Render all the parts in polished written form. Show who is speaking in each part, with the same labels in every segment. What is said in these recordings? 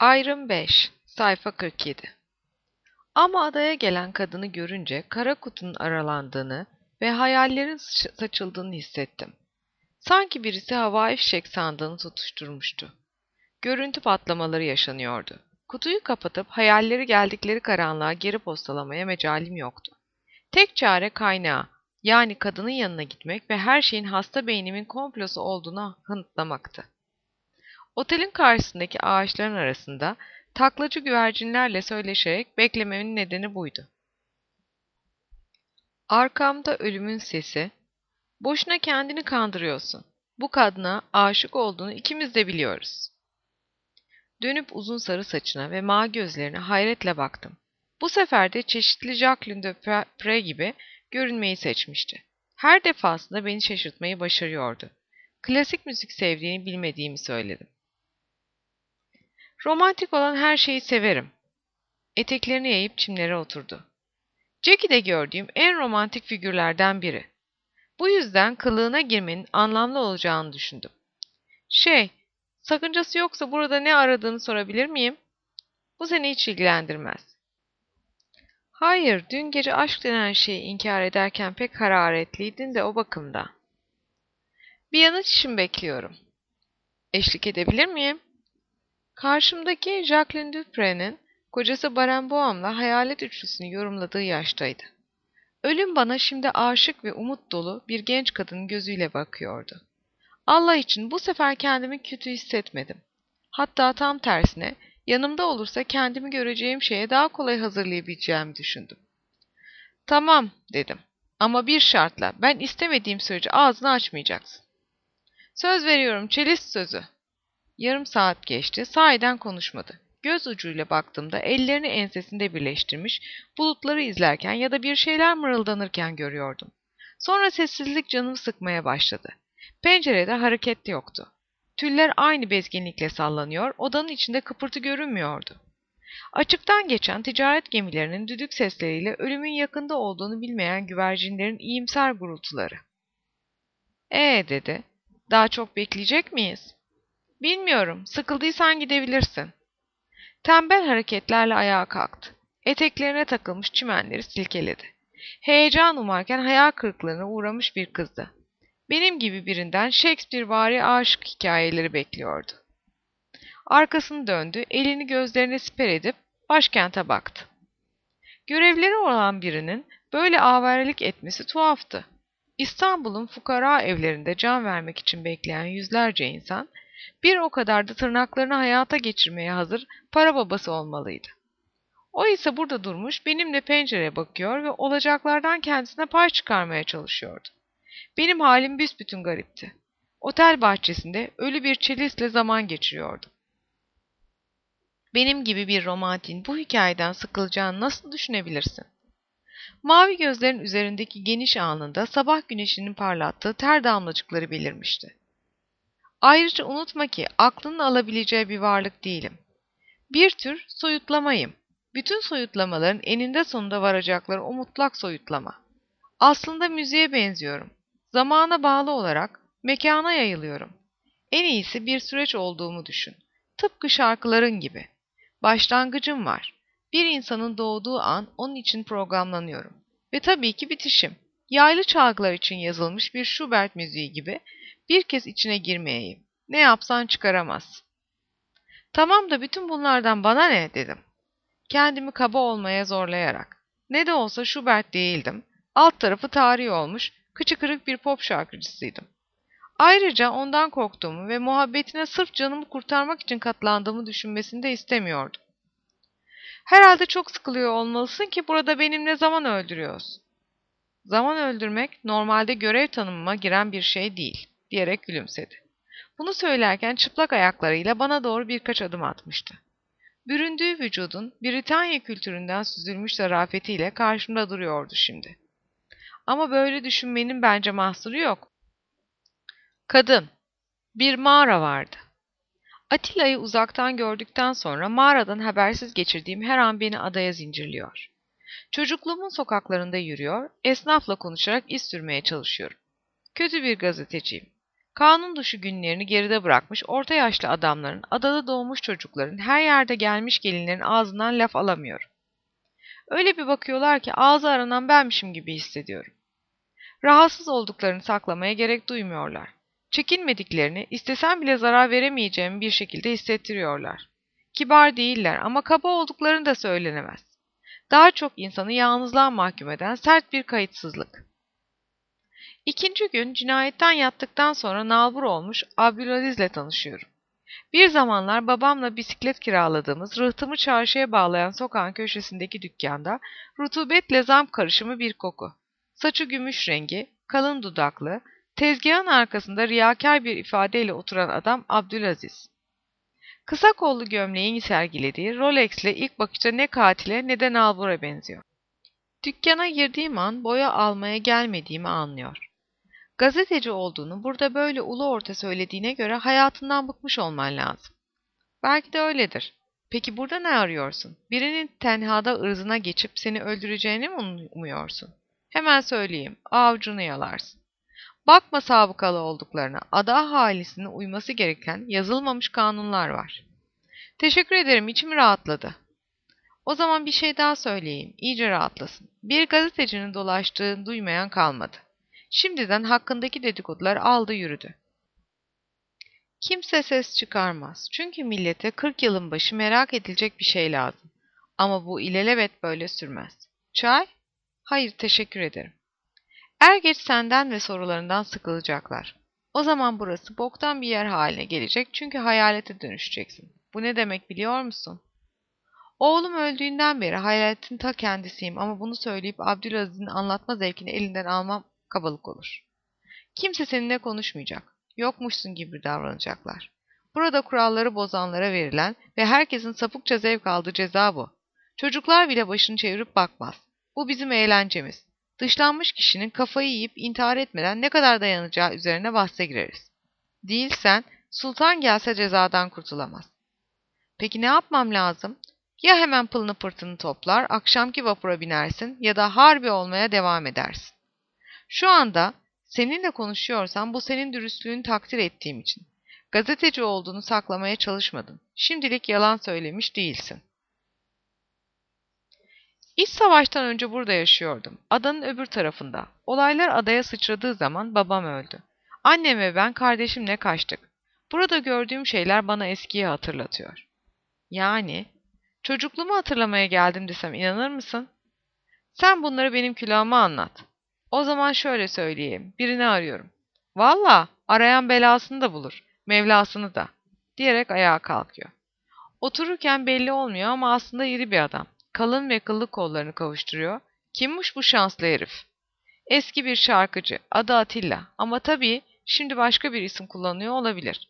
Speaker 1: Ayrım 5, sayfa 47. Ama adaya gelen kadını görünce kara kutunun aralandığını ve hayallerin saçıldığını hissettim. Sanki birisi havai fişek sandığını tutuşturmuştu. Görüntü patlamaları yaşanıyordu. Kutuyu kapatıp hayalleri geldikleri karanlığa geri postalamaya mecalim yoktu. Tek çare kaynağa, yani kadının yanına gitmek ve her şeyin hasta beynimin komplosu olduğunu kanıtlamaktı. Otelin karşısındaki ağaçların arasında taklacı güvercinlerle söyleşerek beklememin nedeni buydu. Arkamda ölümün sesi, "Boşuna kendini kandırıyorsun. Bu kadına aşık olduğunu ikimiz de biliyoruz." Dönüp uzun sarı saçına ve mavi gözlerine hayretle baktım. Bu sefer de çeşitli Jacqueline de Pré gibi görünmeyi seçmişti. Her defasında beni şaşırtmayı başarıyordu. Klasik müzik sevdiğini bilmediğimi söyledim. "Romantik olan her şeyi severim." Eteklerini yayıp çimlere oturdu. "Jackie de gördüğüm en romantik figürlerden biri. Bu yüzden kılığına girmenin anlamlı olacağını düşündüm. Sakıncası yoksa burada ne aradığını sorabilir miyim? Bu seni hiç ilgilendirmez." "Hayır, dün gece aşk denen şeyi inkar ederken pek hararetliydin de o bakımda." "Bir yanıt için bekliyorum." "Eşlik edebilir miyim?" Karşımdaki Jacqueline Dupré'nin kocası Barenboim'la hayalet üçlüsünü yorumladığı yaştaydı. Ölüm bana şimdi aşık ve umut dolu bir genç kadının gözüyle bakıyordu. Allah için bu sefer kendimi kötü hissetmedim. Hatta tam tersine yanımda olursa kendimi göreceğim şeye daha kolay hazırlayabileceğimi düşündüm. "Tamam," dedim. "Ama bir şartla, ben istemediğim sürece ağzını açmayacaksın." "Söz veriyorum, çelist sözü." Yarım saat geçti, sahiden konuşmadı. Göz ucuyla baktığımda ellerini ensesinde birleştirmiş, bulutları izlerken ya da bir şeyler mırıldanırken görüyordum. Sonra sessizlik canımı sıkmaya başladı. Pencerede hareket yoktu. Tüller aynı bezginlikle sallanıyor, odanın içinde kıpırtı görünmüyordu. Açıktan geçen ticaret gemilerinin düdük sesleriyle ölümün yakında olduğunu bilmeyen güvercinlerin iyimser gurultuları. Dedi. "Daha çok bekleyecek miyiz?" "Bilmiyorum, sıkıldıysan gidebilirsin." Tembel hareketlerle ayağa kalktı. Eteklerine takılmış çimenleri silkeledi. Heyecan umarken hayal kırıklığına uğramış bir kızdı. Benim gibi birinden Shakespearevari aşık hikayeleri bekliyordu. Arkasını döndü, elini gözlerine siper edip başkente baktı. Görevleri olan birinin böyle avarelik etmesi tuhaftı. İstanbul'un fukara evlerinde can vermek için bekleyen yüzlerce insan, bir o kadar da tırnaklarını hayata geçirmeye hazır para babası olmalıydı. O ise burada durmuş, benimle pencereye bakıyor ve olacaklardan kendisine pay çıkarmaya çalışıyordu. Benim halim büsbütün garipti. Otel bahçesinde ölü bir çelistle zaman geçiriyordum. Benim gibi bir romantin bu hikayeden sıkılacağını nasıl düşünebilirsin? Mavi gözlerin üzerindeki geniş alnında sabah güneşinin parlattığı ter damlacıkları belirmişti. "Ayrıca unutma ki aklının alabileceği bir varlık değilim. Bir tür soyutlamayım. Bütün soyutlamaların eninde sonunda varacakları o mutlak soyutlama. Aslında müziğe benziyorum. Zamana bağlı olarak mekana yayılıyorum. En iyisi bir süreç olduğumu düşün. Tıpkı şarkıların gibi. Başlangıcım var. Bir insanın doğduğu an onun için programlanıyorum. Ve tabii ki bitişim. Yaylı çalgılar için yazılmış bir Schubert müziği gibi bir kez içine girmeyeyim. Ne yapsan çıkaramaz." "Tamam da bütün bunlardan bana ne?" dedim. Kendimi kaba olmaya zorlayarak. Ne de olsa Schubert değildim. Alt tarafı tarih olmuş, kıçı kırık bir pop şarkıcısıydım. Ayrıca ondan korktuğumu ve muhabbetine sırf canımı kurtarmak için katlandığımı düşünmesini de istemiyordum. "Herhalde çok sıkılıyor olmalısın ki burada benimle zaman öldürüyorsun." "Zaman öldürmek normalde görev tanımıma giren bir şey değil," diyerek gülümsedi. Bunu söylerken çıplak ayaklarıyla bana doğru birkaç adım atmıştı. Büründüğü vücudun Britanya kültüründen süzülmüş zarafetiyle karşımda duruyordu şimdi. Ama böyle düşünmenin bence mahsuru yok. Kadın. Bir mağara vardı. Atilla'yı uzaktan gördükten sonra mağaradan habersiz geçirdiğim her an beni adaya zincirliyor. Çocukluğumun sokaklarında yürüyor, esnafla konuşarak iz sürmeye çalışıyorum. Kötü bir gazeteciyim. Kanun dışı günlerini geride bırakmış orta yaşlı adamların, adada doğmuş çocukların, her yerde gelmiş gelinlerin ağzından laf alamıyorum. Öyle bir bakıyorlar ki ağzı aranan benmişim gibi hissediyorum. Rahatsız olduklarını saklamaya gerek duymuyorlar. Çekinmediklerini, istesem bile zarar veremeyeceğimi bir şekilde hissettiriyorlar. Kibar değiller ama kaba olduklarını da söylenemez. Daha çok insanı yalnızlığa mahkum eden sert bir kayıtsızlık. İkinci gün cinayetten yattıktan sonra nalbur olmuş Abdülaziz'le tanışıyorum. Bir zamanlar babamla bisiklet kiraladığımız rıhtımı çarşıya bağlayan sokağın köşesindeki dükkanda rutubetle zam karışımı bir koku. Saçı gümüş rengi, kalın dudaklı, tezgahın arkasında riyakâr bir ifadeyle oturan adam Abdülaziz. Kısa kollu gömleğin sergilediği Rolex'le ilk bakışta ne katile ne de nalbura benziyor. Dükkana girdiğim an boya almaya gelmediğimi anlıyor. Gazeteci olduğunu burada böyle ulu orta söylediğine göre hayatından bıkmış olman lazım. Belki de öyledir. Peki burada ne arıyorsun? Birinin tenhada ırzına geçip seni öldüreceğini mi umuyorsun? Hemen söyleyeyim, avucunu yalarsın. Bakma sabıkalı olduklarına, ada ahalisinin uyması gereken yazılmamış kanunlar var. Teşekkür ederim, içim rahatladı. O zaman bir şey daha söyleyeyim, iyice rahatlasın. Bir gazetecinin dolaştığını duymayan kalmadı. Şimdiden hakkındaki dedikodular aldı yürüdü. Kimse ses çıkarmaz. Çünkü millete 40 yılın başı merak edilecek bir şey lazım. Ama bu ilelebet böyle sürmez. Çay? Hayır, teşekkür ederim. Er geç senden ve sorularından sıkılacaklar. O zaman burası boktan bir yer haline gelecek çünkü hayalete dönüşeceksin. Bu ne demek biliyor musun? Oğlum öldüğünden beri hayaletin ta kendisiyim ama bunu söyleyip Abdülaziz'in anlatma zevkini elinden almam kabalık olur. Kimse seninle konuşmayacak. Yokmuşsun gibi davranacaklar. Burada kuralları bozanlara verilen ve herkesin sapıkça zevk aldığı ceza bu. Çocuklar bile başını çevirip bakmaz. Bu bizim eğlencemiz. Dışlanmış kişinin kafayı yiyip intihar etmeden ne kadar dayanacağı üzerine bahse gireriz. Değilsen, sultan gelse cezadan kurtulamaz. Peki ne yapmam lazım? Ya hemen pılını pırtını toplar, akşamki vapura binersin ya da harbi olmaya devam edersin. Şu anda seninle konuşuyorsam bu senin dürüstlüğünü takdir ettiğim için. Gazeteci olduğunu saklamaya çalışmadın. Şimdilik yalan söylemiş değilsin. İç savaştan önce burada yaşıyordum. Adanın öbür tarafında. Olaylar adaya sıçradığı zaman babam öldü. Annem ve ben kardeşimle kaçtık. Burada gördüğüm şeyler bana eskiyi hatırlatıyor. Yani, çocukluğumu hatırlamaya geldim desem inanır mısın? Sen bunları benim külahıma anlat. O zaman şöyle söyleyeyim, birini arıyorum. Valla, arayan belasını da bulur, Mevlasını da, diyerek ayağa kalkıyor. Otururken belli olmuyor ama aslında iri bir adam. Kalın ve kıllı kollarını kavuşturuyor. Kimmiş bu şanslı herif? Eski bir şarkıcı, adı Atilla ama tabii şimdi başka bir isim kullanıyor olabilir.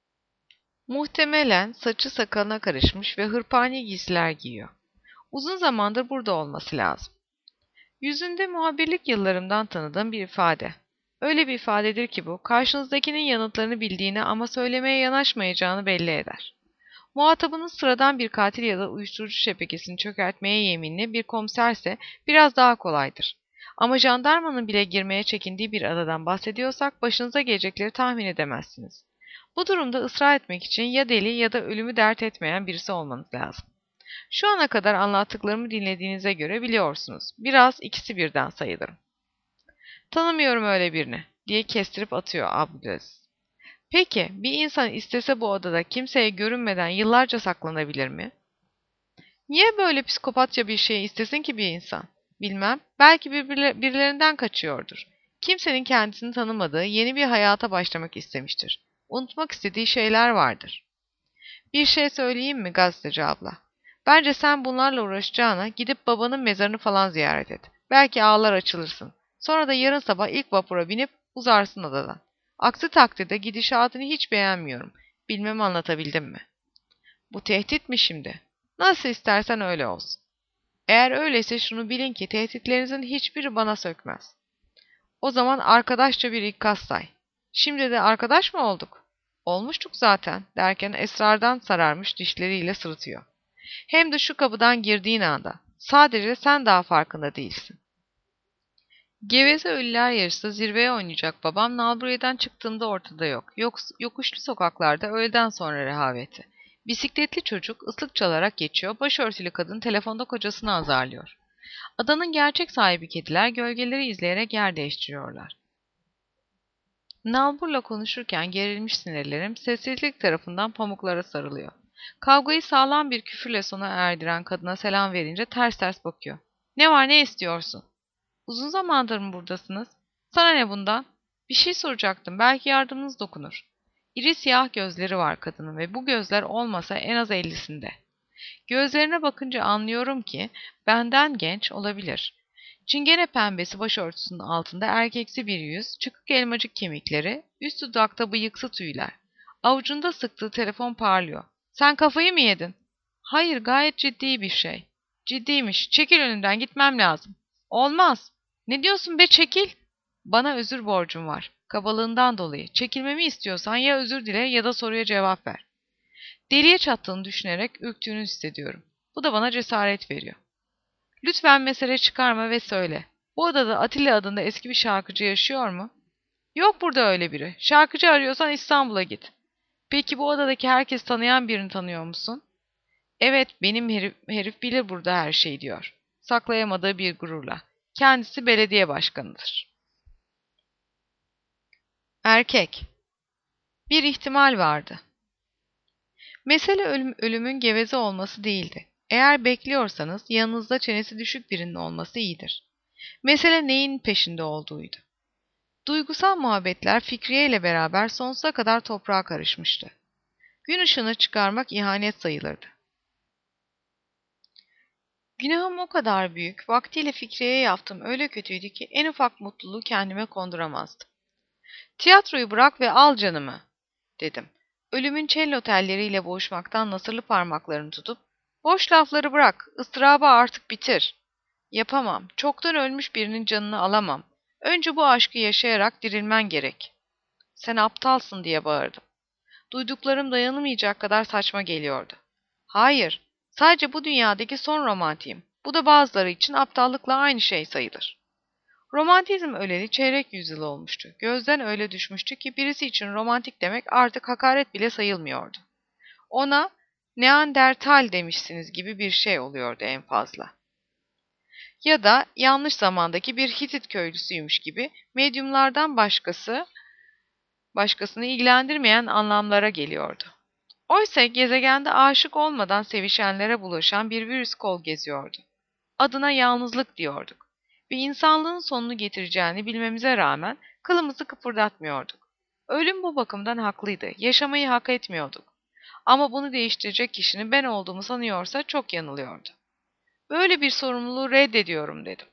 Speaker 1: Muhtemelen saçı sakalına karışmış ve hırpani giysiler giyiyor. Uzun zamandır burada olması lazım. Yüzünde muhabirlik yıllarımdan tanıdığım bir ifade. Öyle bir ifadedir ki bu, karşınızdakinin yanıtlarını bildiğini ama söylemeye yanaşmayacağını belli eder. Muhatabınız sıradan bir katil ya da uyuşturucu şebekesini çökertmeye yeminli bir komiserse biraz daha kolaydır. Ama jandarmanın bile girmeye çekindiği bir adadan bahsediyorsak başınıza gelecekleri tahmin edemezsiniz. Bu durumda ısrar etmek için ya deli ya da ölümü dert etmeyen birisi olmanız lazım. Şu ana kadar anlattıklarımı dinlediğinize göre biliyorsunuz. Biraz ikisi birden sayılırım. Tanımıyorum öyle birini, diye kestirip atıyor Abdülaziz. Peki, bir insan istese bu odada kimseye görünmeden yıllarca saklanabilir mi? Niye böyle psikopatça bir şey istesin ki bir insan? Bilmem, belki birilerinden kaçıyordur. Kimsenin kendisini tanımadığı yeni bir hayata başlamak istemiştir. Unutmak istediği şeyler vardır. Bir şey söyleyeyim mi gazeteci abla? Bence sen bunlarla uğraşacağına gidip babanın mezarını falan ziyaret et. Belki ağlar açılırsın. Sonra da yarın sabah ilk vapura binip uzarsın adadan. Aksi takdirde gidişatını hiç beğenmiyorum. Bilmem anlatabildim mi? Bu tehdit mi şimdi? Nasıl istersen öyle olsun. Eğer öyleyse şunu bilin ki tehditlerinizin hiçbiri bana sökmez. O zaman arkadaşça bir ikaz say. Şimdi de arkadaş mı olduk? Olmuştuk zaten derken esrardan sararmış dişleriyle sırıtıyor. Hem de şu kapıdan girdiğin anda. Sadece sen daha farkında değilsin. Geveze ölüler yarışı zirveye oynayacak babam Nalburiye'den çıktığımda ortada yok. Yokuşlu sokaklarda öğleden sonra rehaveti. Bisikletli çocuk ıslık çalarak geçiyor, başörtülü kadın telefonda kocasını azarlıyor. Adanın gerçek sahibi kediler gölgeleri izleyerek yer değiştiriyorlar. Nalbur'la konuşurken gerilmiş sinirlerim sessizlik tarafından pamuklara sarılıyor. Kavgayı sağlam bir küfürle sona erdiren kadına selam verince ters ters bakıyor. Ne var, ne istiyorsun? Uzun zamandır mı buradasınız? Sana ne bundan? Bir şey soracaktım, belki yardımınız dokunur. İri siyah gözleri var kadının ve bu gözler olmasa en az 50'sinde. Gözlerine bakınca anlıyorum ki benden genç olabilir. Çingene pembesi başörtüsünün altında erkeksi bir yüz, çıkık elmacık kemikleri, üst dudakta bıyıksı tüyler. Avucunda sıktığı telefon parlıyor. Sen kafayı mı yedin? Hayır, gayet ciddi bir şey. Ciddiymiş. Çekil önümden, gitmem lazım. Olmaz. Ne diyorsun be, çekil. Bana özür borcum var. Kabalığından dolayı. Çekilmemi istiyorsan ya özür dile ya da soruya cevap ver. Deliye çattığını düşünerek ürktüğünü hissediyorum. Bu da bana cesaret veriyor. Lütfen mesele çıkarma ve söyle. Bu odada Atilla adında eski bir şarkıcı yaşıyor mu? Yok burada öyle biri. Şarkıcı arıyorsan İstanbul'a git. Peki bu odadaki herkes tanıyan birini tanıyor musun? Evet, benim herif bilir burada her şeyi diyor. Saklayamadığı bir gururla. Kendisi belediye başkanıdır. Erkek. Bir ihtimal vardı. Mesele ölümün geveze olması değildi. Eğer bekliyorsanız yanınızda çenesi düşük birinin olması iyidir. Mesele neyin peşinde olduğuydu. Duygusal muhabbetler Fikriye ile beraber sonsuza kadar toprağa karışmıştı. Gün ışığını çıkarmak ihanet sayılırdı. Günahım o kadar büyük, vaktiyle Fikriye'ye yaptığım öyle kötüydü ki en ufak mutluluğu kendime konduramazdım. Tiyatroyu bırak ve al canımı, dedim. Ölümün cello telleriyle boğuşmaktan nasırlı parmaklarını tutup, boş lafları bırak, ıstırabı artık bitir. Yapamam, çoktan ölmüş birinin canını alamam. Önce bu aşkı yaşayarak dirilmen gerek. Sen aptalsın diye bağırdım. Duyduklarım dayanamayacak kadar saçma geliyordu. Hayır, sadece bu dünyadaki son romantiyim. Bu da bazıları için aptallıkla aynı şey sayılır. Romantizm öleli çeyrek yüzyıl olmuştu. Gözden öyle düşmüştü ki birisi için romantik demek artık hakaret bile sayılmıyordu. Ona Neandertal demişsiniz gibi bir şey oluyordu en fazla. Ya da yanlış zamandaki bir Hitit köylüsüymüş gibi medyumlardan başkasını ilgilendirmeyen anlamlara geliyordu. Oysa gezegende aşık olmadan sevişenlere bulaşan bir virüs kol geziyordu. Adına yalnızlık diyorduk ve insanlığın sonunu getireceğini bilmemize rağmen kılımızı kıpırdatmıyorduk. Ölüm bu bakımdan haklıydı, yaşamayı hak etmiyorduk. Ama bunu değiştirecek kişinin ben olduğumu sanıyorsa çok yanılıyordu. Böyle bir sorumluluğu reddediyorum dedim.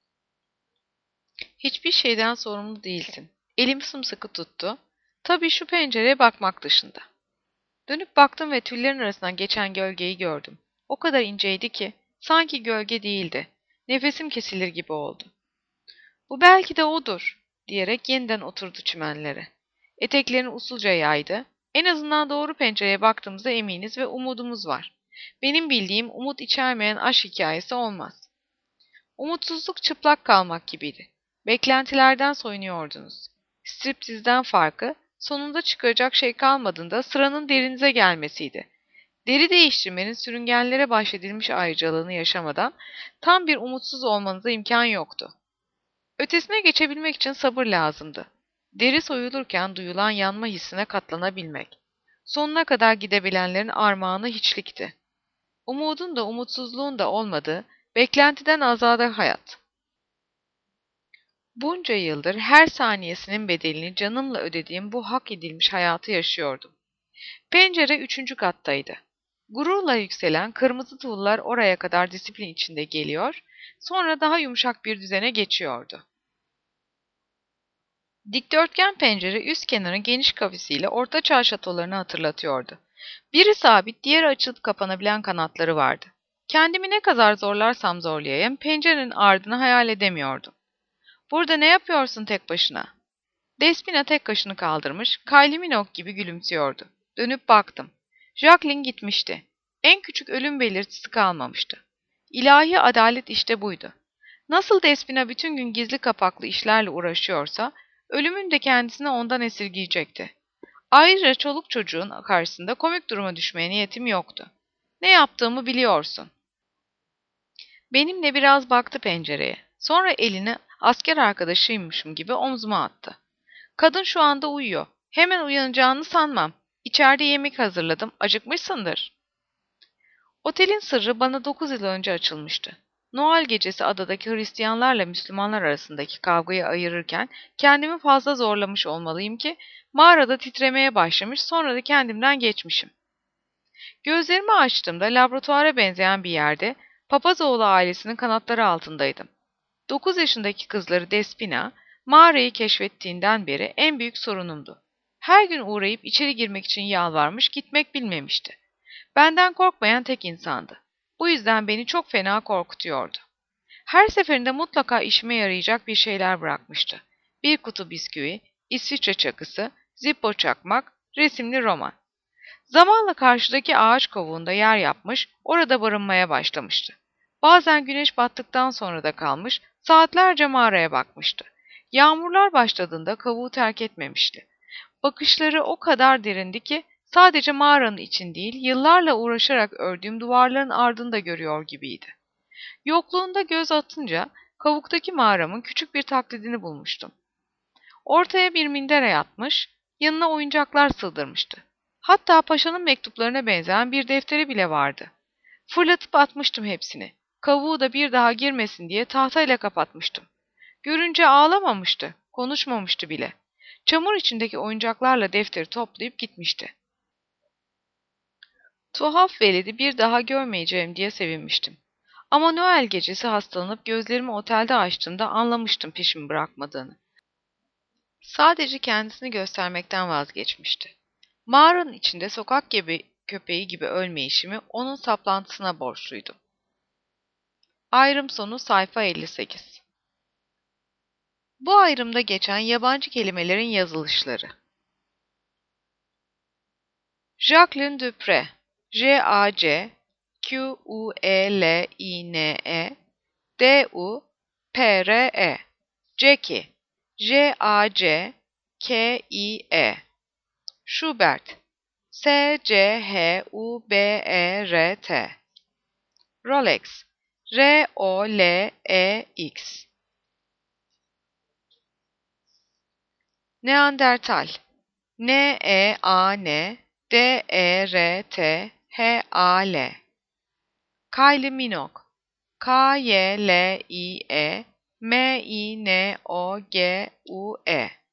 Speaker 1: Hiçbir şeyden sorumlu değilsin. Elim sımsıkı tuttu. Tabii şu pencereye bakmak dışında. Dönüp baktım ve tüllerin arasından geçen gölgeyi gördüm. O kadar inceydi ki sanki gölge değildi. Nefesim kesilir gibi oldu. Bu belki de odur, diyerek yeniden oturdu çimenlere. Eteklerini usulca yaydı. En azından doğru pencereye baktığımıza eminiz ve umudumuz var. Benim bildiğim umut içermeyen aşk hikayesi olmaz. Umutsuzluk çıplak kalmak gibiydi. Beklentilerden soyunuyordunuz. Striptizden farkı, sonunda çıkaracak şey kalmadığında sıranın derinize gelmesiydi. Deri değiştirmenin sürüngenlere bahşedilmiş ayrıcalığını yaşamadan tam bir umutsuz olmanıza imkan yoktu. Ötesine geçebilmek için sabır lazımdı. Deri soyulurken duyulan yanma hissine katlanabilmek. Sonuna kadar gidebilenlerin armağanı hiçlikti. Umudun da umutsuzluğun da olmadığı, beklentiden azade hayat. Bunca yıldır her saniyesinin bedelini canımla ödediğim bu hak edilmiş hayatı yaşıyordum. Pencere 3. kattaydı. Gururla yükselen kırmızı tuğlalar oraya kadar disiplin içinde geliyor, sonra daha yumuşak bir düzene geçiyordu. Dikdörtgen pencere üst kenarı geniş kafesiyle ortaçağ şatolarını hatırlatıyordu. Biri sabit, diğeri açılıp kapanabilen kanatları vardı. Kendimi ne kadar zorlarsam zorlayayım, pencerenin ardını hayal edemiyordum. Burada ne yapıyorsun tek başına? Despina tek kaşını kaldırmış, Kylie Minogue gibi gülümsüyordu. Dönüp baktım. Jacqueline gitmişti. En küçük ölüm belirtisi kalmamıştı. İlahi adalet işte buydu. Nasıl Despina bütün gün gizli kapaklı işlerle uğraşıyorsa, ölümün de kendisini ondan esirgeyecekti. Ayrıca çoluk çocuğun karşısında komik duruma düşmeye niyetim yoktu. Ne yaptığımı biliyorsun. Benimle biraz baktı pencereye. Sonra elini asker arkadaşıymışım gibi omzuma attı. Kadın şu anda uyuyor. Hemen uyanacağını sanmam. İçeride yemek hazırladım. Acıkmışsındır. Otelin sırrı bana 9 yıl önce açılmıştı. Noel gecesi adadaki Hristiyanlarla Müslümanlar arasındaki kavgayı ayırırken kendimi fazla zorlamış olmalıyım ki mağarada titremeye başlamış, sonra da kendimden geçmişim. Gözlerimi açtığımda laboratuvara benzeyen bir yerde Papazoğlu ailesinin kanatları altındaydım. 9 yaşındaki kızları Despina, mağarayı keşfettiğinden beri en büyük sorunumdu. Her gün uğrayıp içeri girmek için yalvarmış, gitmek bilmemişti. Benden korkmayan tek insandı. Bu yüzden beni çok fena korkutuyordu. Her seferinde mutlaka işime yarayacak bir şeyler bırakmıştı. Bir kutu bisküvi, İsviçre çakısı, Zippo çakmak, resimli roman. Zamanla karşıdaki ağaç kovuğunda yer yapmış, orada barınmaya başlamıştı. Bazen güneş battıktan sonra da kalmış, saatlerce mağaraya bakmıştı. Yağmurlar başladığında kavuğu terk etmemişti. Bakışları o kadar derindi ki sadece mağaranın için değil, yıllarla uğraşarak ördüğüm duvarların ardını da görüyor gibiydi. Yokluğunda göz atınca kavuktaki mağaramın küçük bir taklidini bulmuştum. Ortaya bir minder yatmış, yanına oyuncaklar sığdırmıştı. Hatta paşanın mektuplarına benzeyen bir defteri bile vardı. Fırlatıp atmıştım hepsini. Kavuğu da bir daha girmesin diye tahtayla kapatmıştım. Görünce ağlamamıştı, konuşmamıştı bile. Çamur içindeki oyuncaklarla defteri toplayıp gitmişti. Tuhaf veledi bir daha görmeyeceğim diye sevinmiştim. Ama Noel gecesi hastalanıp gözlerimi otelde açtığımda anlamıştım peşimi bırakmadığını. Sadece kendisini göstermekten vazgeçmişti. Mağaranın içinde sokak gibi köpeği gibi ölmeyişimi onun saplantısına borçluydum. Ayrım sonu sayfa 58. Bu ayrımda geçen yabancı kelimelerin yazılışları. Jacqueline Dupré, Jacqueline, Dupré, Jackie, Jackie. Schubert, Schubert. Rolex, Rolex. Neandertal, Neanderthal. Kylie Minogue, Kylie Minogue.